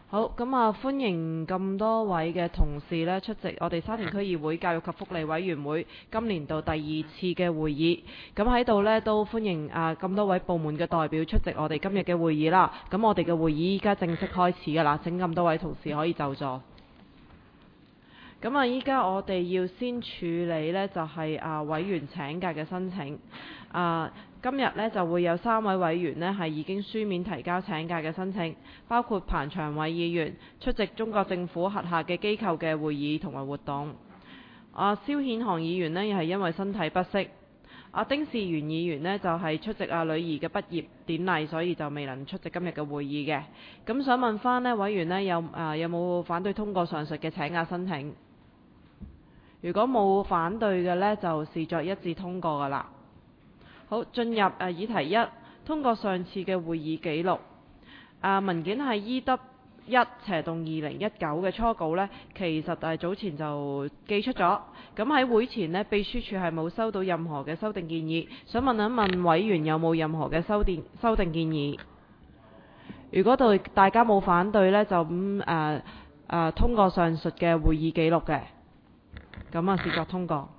好，咁歡迎咁多位嘅同事呢出席我哋沙田區議會教育及福利委員會今年度第2次嘅會議。咁喺度呢都歡迎咁多位部門嘅代表出席我哋今日嘅會議啦。咁我哋嘅會議依家正式開始㗎啦，請咁多位同事可以就座。咁依家我哋要先處理呢就係委員請假嘅申請。今日呢就會有3位委員呢係已經書面提交請假嘅申請，包括彭長偉議員出席中國政府轄下嘅機構嘅會議同埋活動。蕭顯航議員呢又係因為身體不適。丁士元議員呢就係出席女兒嘅畢業典禮，所以就未能出席今日嘅會議嘅。咁想問翻呢委員呢有冇反對通過上述嘅請假申請？如果冇反對嘅呢，就視作一致通過㗎啦。好，進入議題1，通過上次嘅會議記錄。文件係 EW1/2019 嘅初稿呢，其實早前就寄出咗。咁喺會前呢，秘書處係冇收到任何嘅修訂建議。想問一問委員有冇任何嘅修訂建議？如果大家冇反對呢，就通過上述嘅會議記錄嘅。咁視作通過。